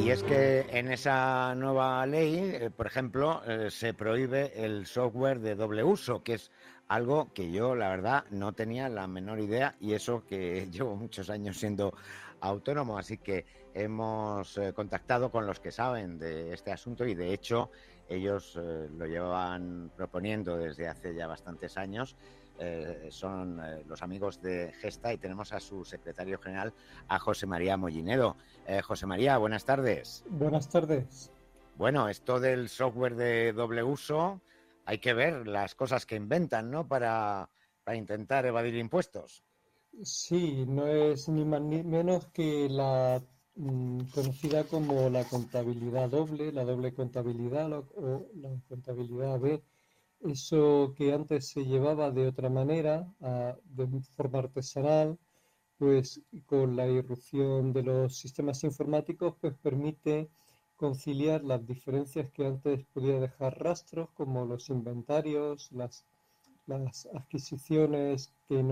Y es que en esa nueva ley, por ejemplo, se prohíbe el software de doble uso, que es algo que yo, la verdad, no tenía la menor idea, y eso que llevo muchos años siendo autónomo. Así que hemos contactado con los que saben de este asunto, y de hecho ellos lo llevaban proponiendo desde hace ya bastantes años. Son los amigos de Gesta, y tenemos a su secretario general, a José María Mollinedo. José María, buenas tardes. Buenas tardes. Bueno, esto del software de doble uso, hay que ver las cosas que inventan, ¿no? Para intentar evadir impuestos. Sí, no es ni más ni menos que la conocida como la contabilidad doble, la doble contabilidad o la contabilidad B. Eso que antes se llevaba de otra manera, de forma artesanal, pues con la irrupción de los sistemas informáticos, pues permite conciliar las diferencias que antes podía dejar rastros, como los inventarios, las adquisiciones que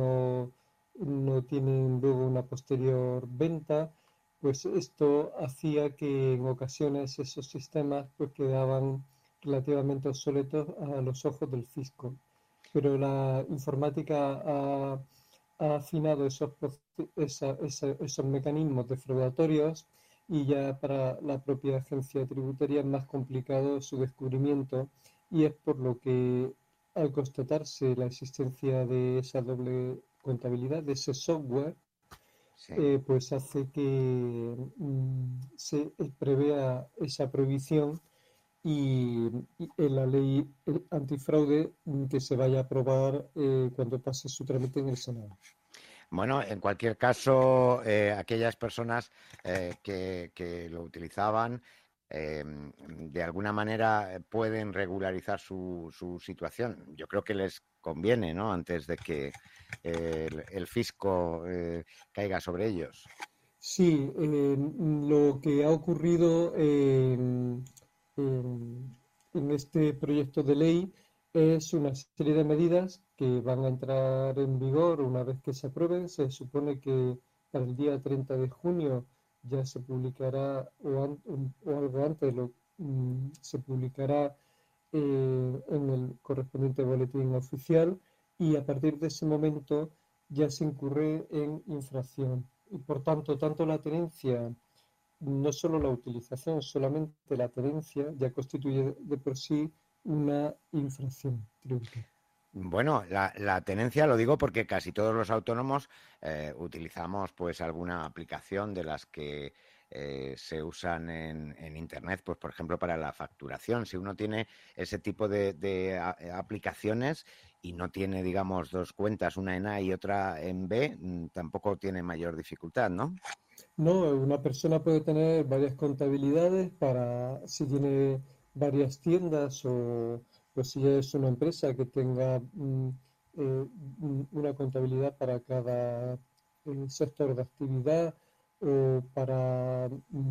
no tienen luego una posterior venta, pues esto hacía que en ocasiones esos sistemas pues quedaban relativamente obsoletos a los ojos del fisco. Pero la informática ha afinado esos mecanismos defraudatorios, y ya para la propia agencia tributaria es más complicado su descubrimiento, y es por lo que al constatarse la existencia de esa doble contabilidad, de ese software, Sí. pues hace que se prevea esa prohibición, y en la ley antifraude que se vaya a aprobar cuando pase su trámite en el Senado. Bueno, en cualquier caso, aquellas personas que lo utilizaban, de alguna manera pueden regularizar su situación. Yo creo que les conviene, ¿no? Antes de que el fisco caiga sobre ellos. Sí, lo que ha ocurrido en este proyecto de ley es una serie de medidas que van a entrar en vigor una vez que se aprueben. Se supone que para el día 30 de junio ya se publicará, o algo antes se publicará en el correspondiente boletín oficial, y a partir de ese momento ya se incurre en infracción. Y por tanto, tanto la tenencia, no solo la utilización, solamente la tenencia ya constituye de por sí una infracción tributaria. Bueno, la tenencia lo digo porque casi todos los autónomos utilizamos pues alguna aplicación de las que se usan en Internet, pues por ejemplo para la facturación. Si uno tiene ese tipo de aplicaciones y no tiene, digamos, dos cuentas, una en A y otra en B, tampoco tiene mayor dificultad, ¿no? No, una persona puede tener varias contabilidades para si tiene varias tiendas, o pues si es una empresa que tenga una contabilidad para cada sector de actividad, o para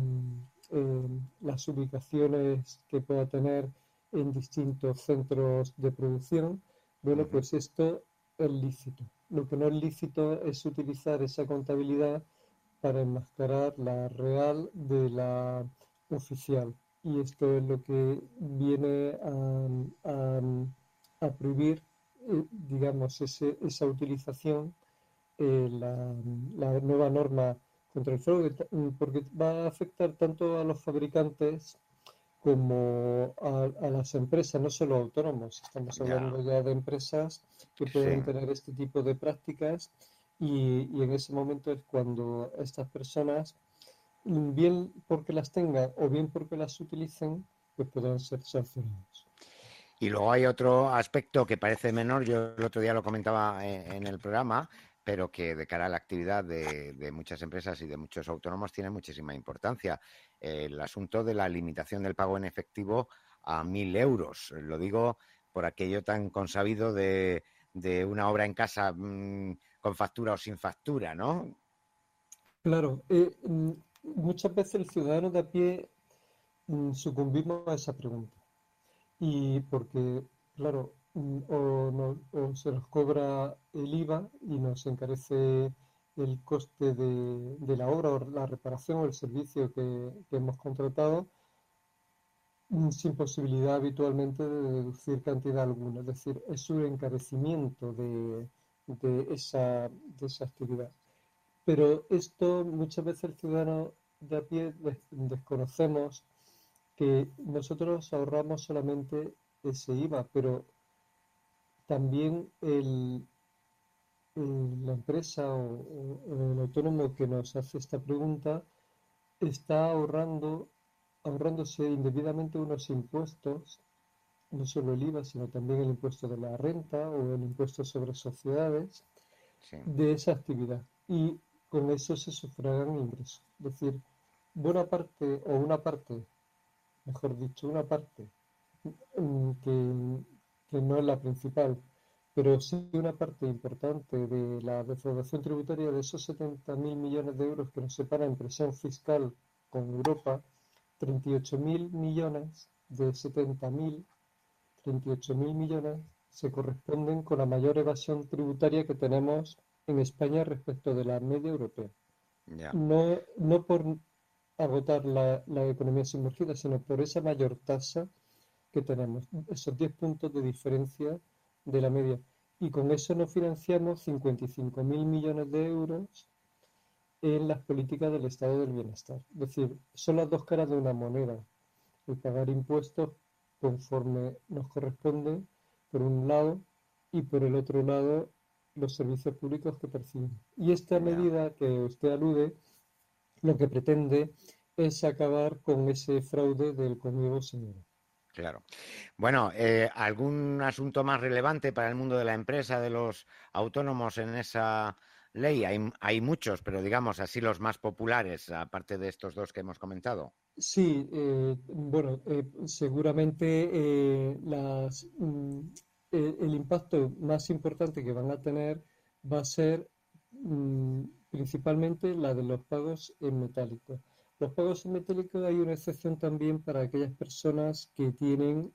las ubicaciones que pueda tener en distintos centros de producción. Bueno, Ujú. pues esto es lícito. Lo que no es lícito es utilizar esa contabilidad para enmascarar la real de la oficial. Y esto es lo que viene a prohibir, digamos, esa utilización, la nueva norma contra el fraude, porque va a afectar tanto a los fabricantes como a las empresas, no solo autónomos. Estamos Ya, hablando ya de empresas que sí. pueden tener este tipo de prácticas, y en ese momento es cuando estas personas, bien porque las tengan o bien porque las utilicen, pues pueden ser sancionados. Y luego hay otro aspecto que parece menor, yo el otro día lo comentaba en el programa, pero que de cara a la actividad de muchas empresas y de muchos autónomos tiene muchísima importancia. El asunto de la limitación del pago en efectivo a 1.000 euros. Lo digo por aquello tan consabido de una obra en casa, con factura o sin factura, ¿no? Claro, muchas veces el ciudadano de a pie sucumbimos a esa pregunta. Y porque, claro, o se nos cobra el IVA y nos encarece el coste de la obra o la reparación o el servicio que hemos contratado, sin posibilidad habitualmente de deducir cantidad alguna. Es decir, es un encarecimiento de esa actividad. Pero esto muchas veces el ciudadano de a pie desconocemos que nosotros ahorramos solamente ese IVA, pero también la empresa o el autónomo que nos hace esta pregunta está ahorrándose indebidamente unos impuestos, no solo el IVA, sino también el impuesto de la renta o el impuesto sobre sociedades Sí. de esa actividad. Y con eso se sufragan ingresos. Es decir, buena parte o una parte, mejor dicho, una parte que no es la principal, pero sí una parte importante de la recaudación tributaria de esos 70.000 millones de euros que nos separa en presión fiscal con Europa, 38.000 millones de 70.000, 38.000 millones se corresponden con la mayor evasión tributaria que tenemos en España respecto de la media europea. Ya. No por agotar la economía sumergida, sino por esa mayor tasa que tenemos, esos 10 puntos de diferencia de la media. Y con eso nos financiamos 55.000 millones de euros en las políticas del estado del bienestar. Es decir, son las dos caras de una moneda. El pagar impuestos conforme nos corresponde, por un lado, y por el otro lado, los servicios públicos que percibimos. Y esta Ya. medida que usted alude, lo que pretende es acabar con ese fraude del conmigo señora. Claro. Bueno, ¿algún asunto más relevante para el mundo de la empresa, de los autónomos en esa ley? Hay muchos, pero digamos así los más populares, aparte de estos dos que hemos comentado. Sí, bueno, seguramente el impacto más importante que van a tener va a ser principalmente la de los pagos en metálico. Los pagos en metálico hay una excepción también para aquellas personas que tienen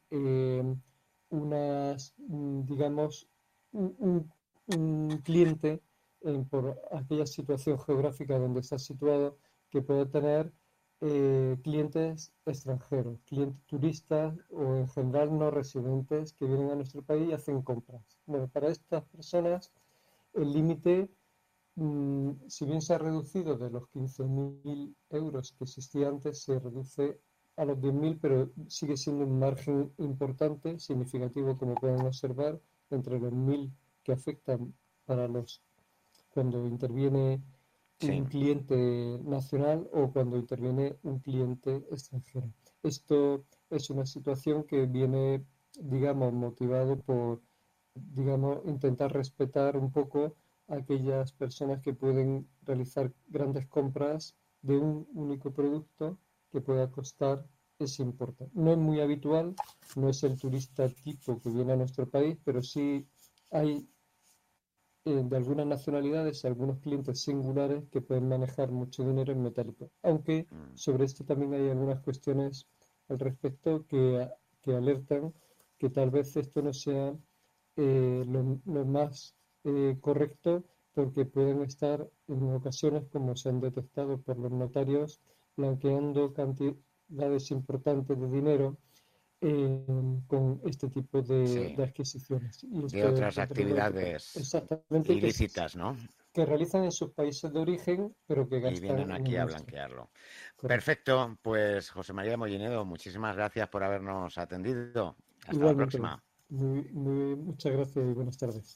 digamos, un cliente por aquella situación geográfica donde está situado que puede tener clientes extranjeros, clientes turistas o en general no residentes que vienen a nuestro país y hacen compras. Bueno, para estas personas el límite, si bien se ha reducido de los 15.000 euros que existía antes, se reduce a los 10.000, pero sigue siendo un margen importante, significativo, como pueden observar, entre los 1.000 que afectan para cuando interviene Sí, un cliente nacional o cuando interviene un cliente extranjero. Esto es una situación que viene, digamos, motivado por, digamos, intentar respetar un poco a aquellas personas que pueden realizar grandes compras de un único producto que pueda costar ese importe. No es muy habitual, no es el turista tipo que viene a nuestro país, pero sí hay de algunas nacionalidades, algunos clientes singulares que pueden manejar mucho dinero en metálico. Aunque mm, sobre esto también hay algunas cuestiones al respecto que alertan que tal vez esto no sea lo más correcto porque pueden estar en ocasiones, como se han detectado por los notarios, blanqueando cantidades importantes de dinero con este tipo sí, de adquisiciones. Y de esto otras encontrarlo actividades exactamente ilícitas, ¿no? que realizan en sus países de origen, pero que Y gastan vienen en aquí el a nuestro. blanquearlo. Correcto. Perfecto, pues José María Mollinedo, muchísimas gracias por habernos atendido. Hasta la Igualmente, próxima. muchas gracias y buenas tardes.